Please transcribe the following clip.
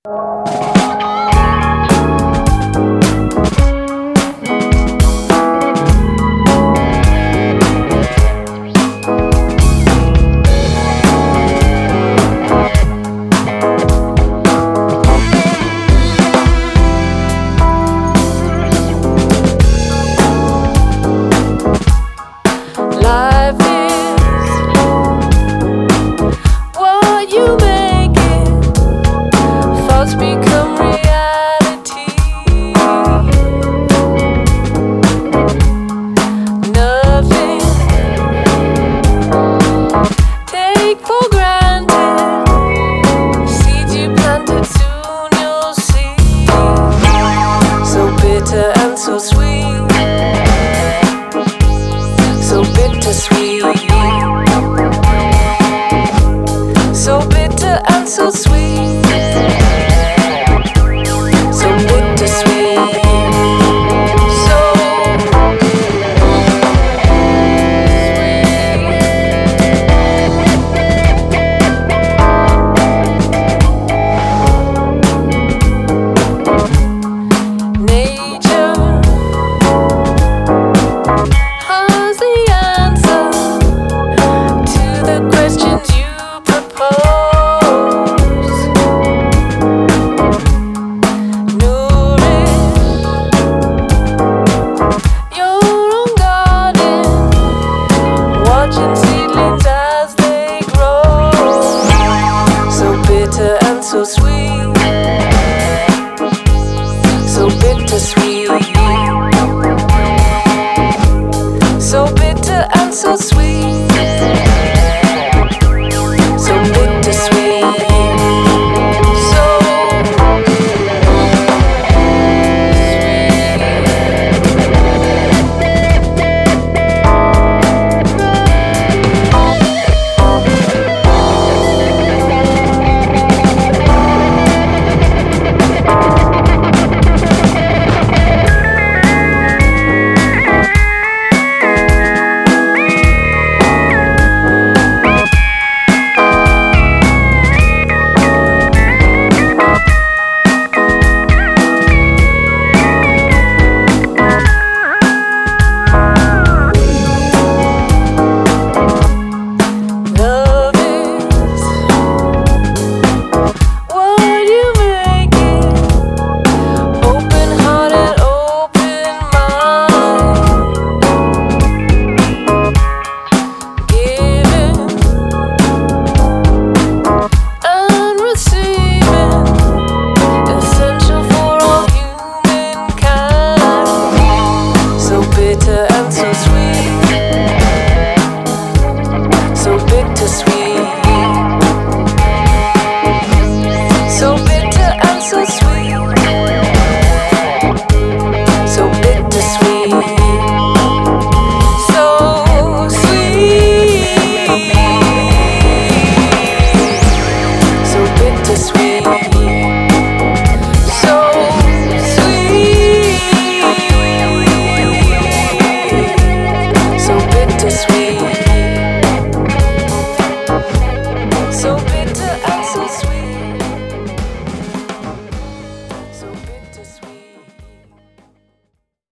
Life is what you make it. Thoughts become reality. Nothing take for granted. Seeds you planted, soon you'll see. So bitter and so sweet. So bittersweet, so bitter and so sweet, so bittersweet, so nature has the answer to the questions you propose. Nourish your own garden, watching seedlings as they grow. So bitter and so sweet, so bittersweet, so bitter and so sweet.